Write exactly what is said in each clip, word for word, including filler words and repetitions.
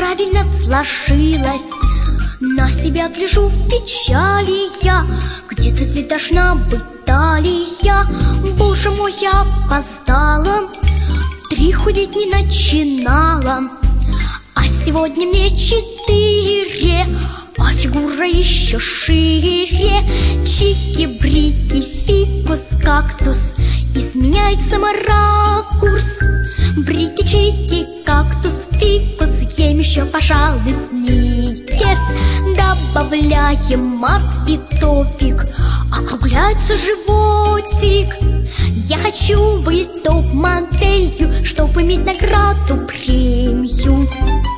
неправильно сложилось. На себя гляжу в печали я, где-то здесь должна быть талия. Боже мой, я опоздала, три худеть не начинала, а сегодня мне четыре, а фигура еще шире. Чики-брики, фикус, кактус, изменяет саморакурс. Брики-чики, кактус, фикус, ем еще, пожалуй, сникерс. Добавляем Марс и топик, округляется животик. Я хочу быть топ-моделью, чтобы иметь награду премию.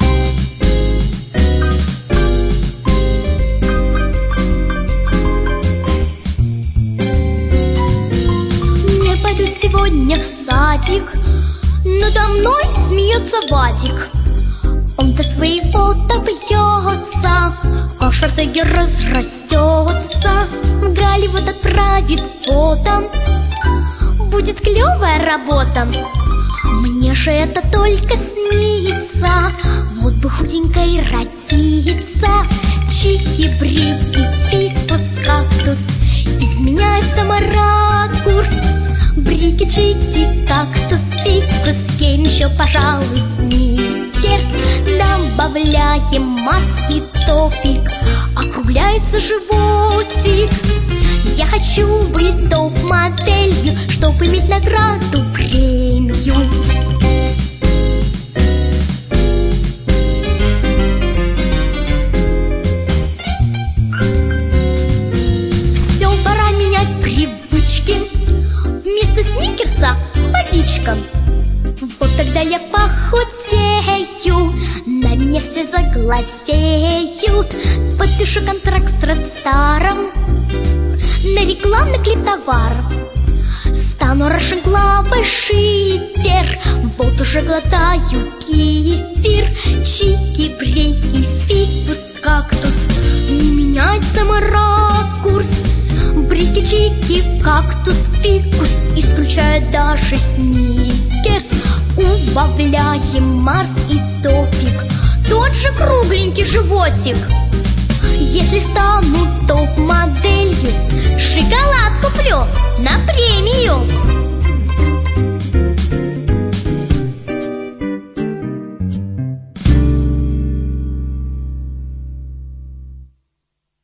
Не пойду сегодня в садик, надо мной смеется Вадик. Он до своего добьется, как Шварценеггер разрастется. В Голливуд отправит фото, будет клевая работа. Мне же это только снится, вот бы худенькой родиться. Чики-брики, фикус, кактус, изменяет саморакурс. Брики-чики, кактус, фикус, ем еще, пожалуй, сникерс. Добавляем Марс и топик, округляется животик. Я хочу быть топ-моделью, чтобы иметь награду премию. Все, пора менять привычки. Вместо сникерса водичка. Вот тогда я похудею, на меня все заглазеют. Подпишу контракт с Редстаром на рекламный клип товар. Стану рашенглавой шипер, вот уже глотаю кефир. Чики-брики, фикус, кактус, не меняет саморакурс. Брики-чики, кактус, фикус, исключает даже сникерс. Убавляем Марс и топик, тот же кругленький животик. Если стану топ-моделью, шоколад куплю на премию.